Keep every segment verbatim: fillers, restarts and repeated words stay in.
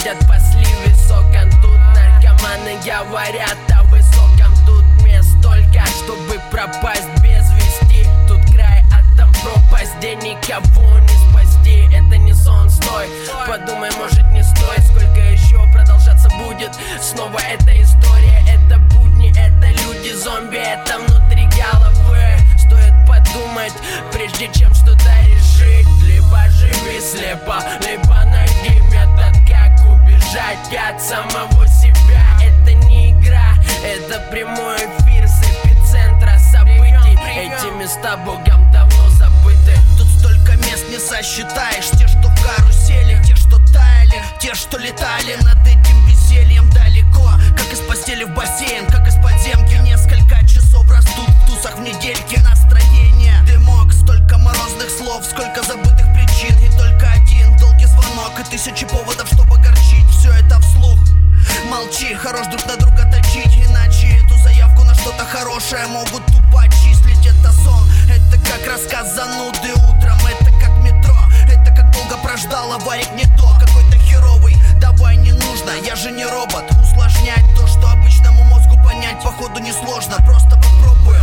ходят по сливе соком. Тут наркоманы говорят о высоком. Тут мест столько, чтобы пропасть без вести. Тут край, а там пропасть, где никого не спасти. Это не сон, стой, подумай, может не стоит. Сколько еще продолжаться будет снова эта история. Это будни, это люди, зомби, это внутри головы. Стоит подумать, прежде чем что-то решить. Либо живи слепо, либо найди метод, как убежать от самого себя. Это не игра, это прямой эфир с эпицентра событий. Эти места богом давно забыты. Тут столько мест не сосчитаешь. Те, что в карусели, те, что таяли, те, что летали над этим весельем далеко. Как из постели в бассейн, как из подземки. Несколько часов растут в тусах в недельке. Настроение, дымок, столько морозных слов, сколько забытых причин. И только один долгий звонок и тысячи поводов, чтобы горчить. Все это вслух. Молчи, хорош друг на друга точить. Иначе эту заявку на что-то хорошее могут тупо отчислить. Это сон, это как рассказ зануды утром. Это как метро, это как долго прождал аварик не то. Какой-то херовый, давай не нужно, я же не робот. Усложнять то, что обычному мозгу понять походу несложно, просто попробуем.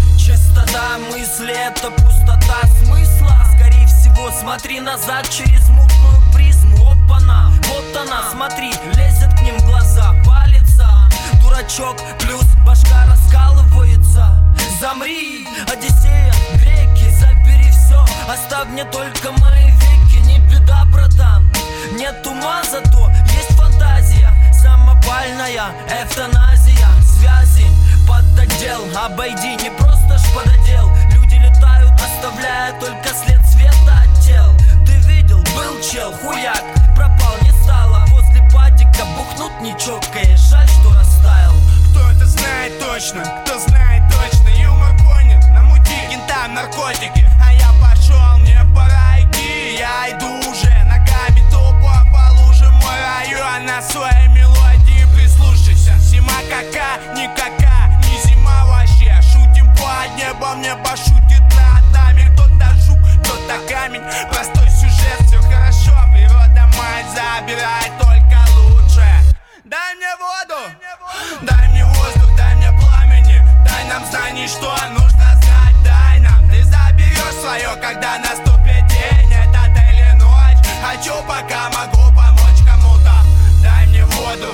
Чистота мысли — это пустота смысла. Скорее всего, смотри назад через мутную призму. Опа-на, вот она, смотри, лезет к ним в глаза, палится. Дурачок плюс башка раскалывается. Замри, Одиссея, греки, забери все, оставь мне только мои веки. Не беда, братан, нет ума, зато есть фантазия. Самопальная эвтаназия, связи под отдел. Обойди, не просто ж пододел. Люди летают, оставляя только след света от тел. Ты видел, был чел, хуяк, пропал, не стало. Возле падика бухнут не чокаясь, жаль, что растаял. Кто это знает точно, кто знает точно. Юмор понят, намути кентам наркотики. А я пошел, мне пора идти. Я иду уже ногами тупо по луже. Мой район на своей мелодии прислушайся. Зима кака, никака, не зима вообще. Шутим под небом, небо шутит над нами. Кто-то жук, кто-то камень, простой сюжет, все хорошо. Природа мать забирает только лучше. Дай мне воду, дай мне воздух, дай мне пламени. Дай нам знаний, что нужно знать, дай нам. Ты заберешь свое, когда наступит день. Это или ночь, хочу, пока могу помочь кому-то. Дай мне воду,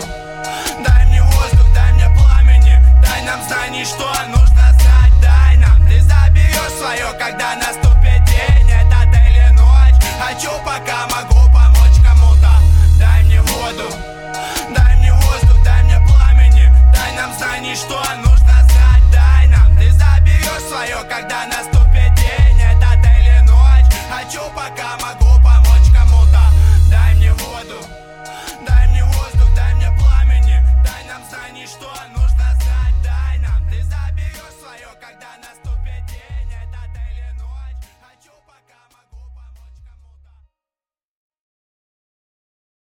дай мне воздух, дай мне пламени. Дай нам знаний, что нужно знать, дай нам. Ты заберешь свое, когда наступит день. Это или ночь, хочу, пока могу